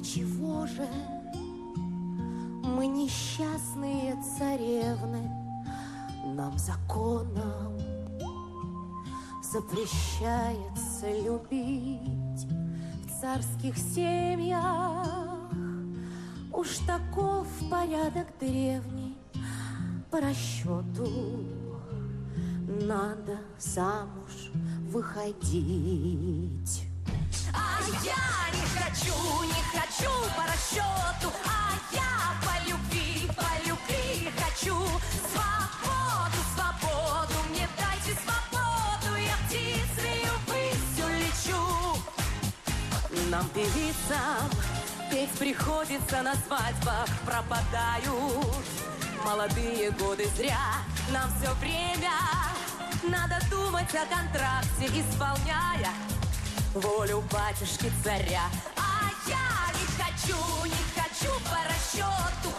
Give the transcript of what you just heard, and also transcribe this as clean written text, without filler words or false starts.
чего же мы несчастные царевны? Нам законом запрещается любить в царских семьях. Уж таков порядок древний, по расчету надо замуж выходить. А я не хочу по расчету, а я по любви хочу. Свободу, свободу, мне дайте свободу, я птицею ввысь улечу. Нам, певицам, петь приходится на свадьбах, пропадают молодые годы зря. Нам все время надо думать о контракте, исполняя волю батюшки царя. А я не хочу по расчету,